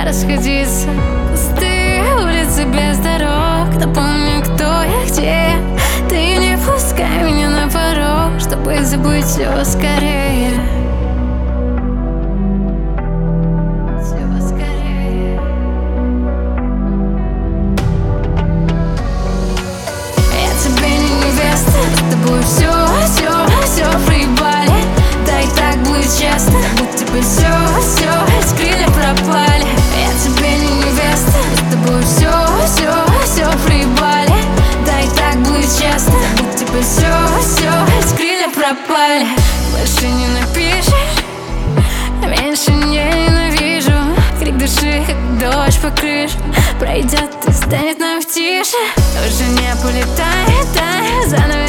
расходиться. Пустые улицы без дорог, напомню, кто я, где я. Ты не пускай меня на порог, чтобы забыть все скорее. Все проебали, да и так будет честно, будто бы все из крылья пропали. Я тебе не невеста, с тобой все проебали, да и так будет честно, будто бы все из крылья пропали. Больше не напишешь, меньше не ненавижу. Крик души, как дождь по крыше, пройдет и станет нам тише. Уже не полетает, заново